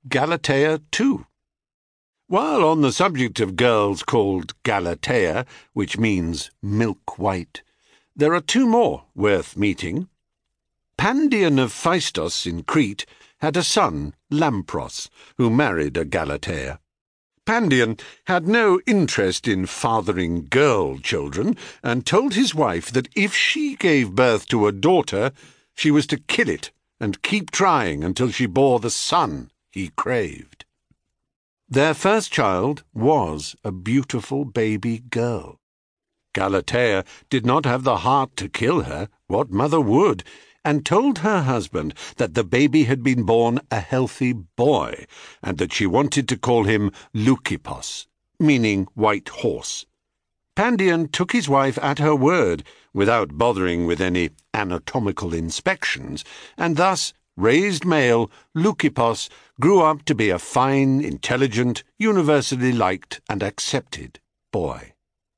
Galatea too. While on the subject of girls called Galatea, which means milk-white, there are two more worth meeting. Pandion of Phaistos in Crete had a son, Lampros, who married a Galatea. Pandion had no interest in fathering girl children, and told his wife that if she gave birth to a daughter, she was to kill it and keep trying until she bore the son he craved. Their first child was a beautiful baby girl. Galatea did not have the heart to kill her, what mother would, and told her husband that the baby had been born a healthy boy, and that she wanted to call him Leukippos, meaning white horse. Pandion took his wife at her word, without bothering with any anatomical inspections, and thus raised male Leukippos grew up to be a fine, intelligent, universally liked and accepted boy.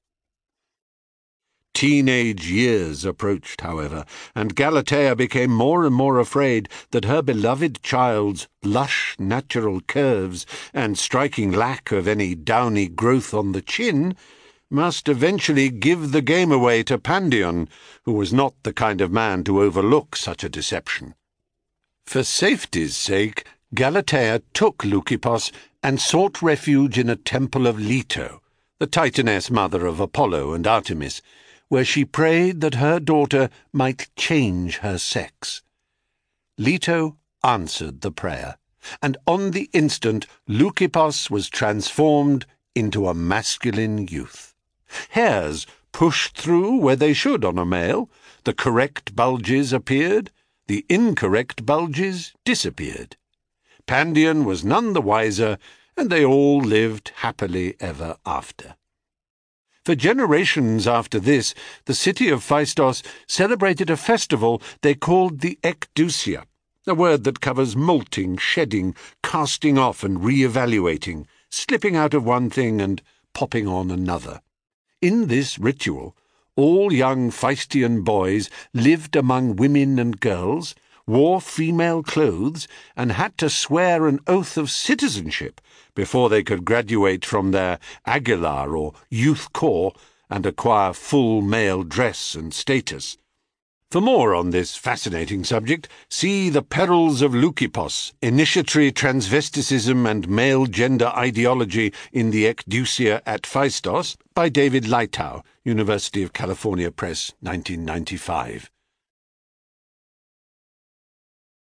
Teenage years approached, however, and Galatea became more and more afraid that her beloved child's lush natural curves and striking lack of any downy growth on the chin must eventually give the game away to Pandion, who was not the kind of man to overlook such a deception. For safety's sake, Galatea took Leukippos and sought refuge in a temple of Leto, the Titaness mother of Apollo and Artemis, where she prayed that her daughter might change her sex. Leto answered the prayer, and on the instant Leukippos was transformed into a masculine youth. Hairs pushed through where they should on a male, the correct bulges appeared, the incorrect bulges disappeared. Pandion was none the wiser, and they all lived happily ever after. For generations after this, the city of Phaistos celebrated a festival they called the Ekdousia, a word that covers molting, shedding, casting off and re-evaluating, slipping out of one thing and popping on another. In this ritual, all young Phaistian boys lived among women and girls, wore female clothes, and had to swear an oath of citizenship before they could graduate from their aguilar or youth corps and acquire full male dress and status. For more on this fascinating subject, see The Perils of Leukippos, Initiatory Transvesticism and Male Gender Ideology in the Ekdousia at Phaistos by David Leitao, University of California Press, 1995.